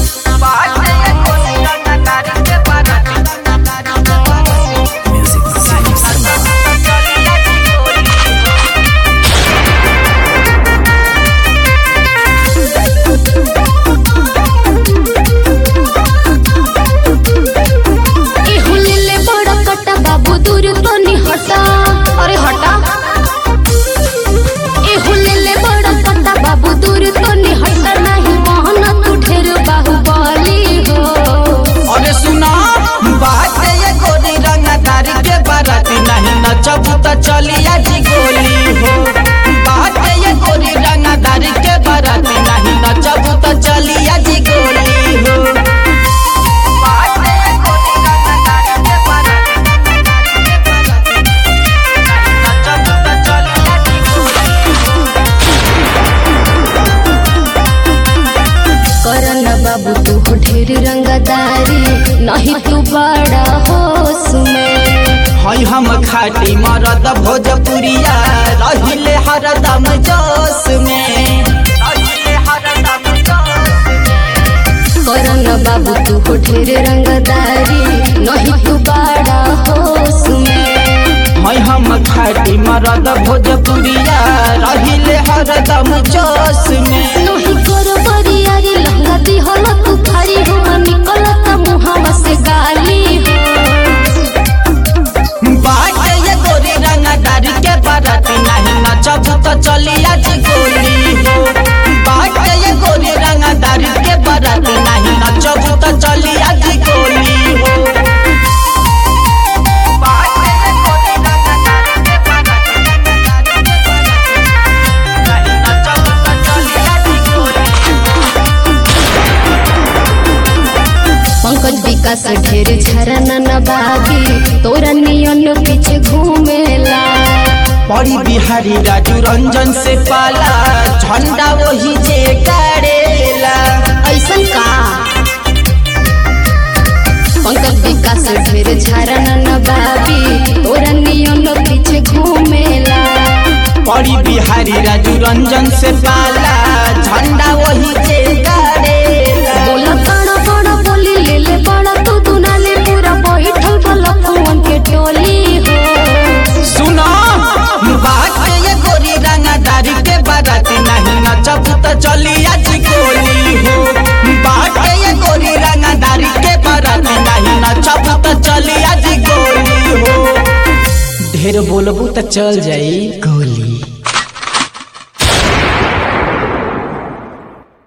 बाबू तू ढेर रंगदारी नहीं तू बड़ा होश में। हई हम खाटी मरद भोजपुरिया रहिले हरदम जोश में। करन बाबू तू ढेर रंगदारी नहीं तू बड़ा होश में। हई हम खाटी मरद भोजपुरिया रहिले हरदम जोश में। नहीं करो बरियारी लहंगा दी होला तू खारी हो निकलत मुहावा से गाली हो। बाट ये गोरी रंगदारी के बाराती नहीं नचब तो चली आज गोली हो। बाट ये गोरी रंगदारी के बाराती नहीं नचब तो चली आज गोली हो। पंकज विकास ढेर झरना न बागी तोरा नियन पीछे घूमेला। परी बिहारी राजू रंजन से पाला झंडा वही जे गाड़ेला। ऐसन का पंकज विकास ढेर झरना न बागी तोरा नियन पीछे घूमेला। परी बिहारी राजू रंजन से पाला झंडा वही जे गाड़ेला। बोला बड़ा बड़ा बोली ले ले बड़ा तू दुनाले पूरा बैठल बलकुवन के टोली हो। सुनो बात ये गोरी रंगदारी के बाराती नहीं नचब तो चली आज गोली हो। बात ये गोरी रंगदारी के बाराती नहीं नचब तो चली आज गोली हो। ढेर बोलबू तो चल जाई गोली।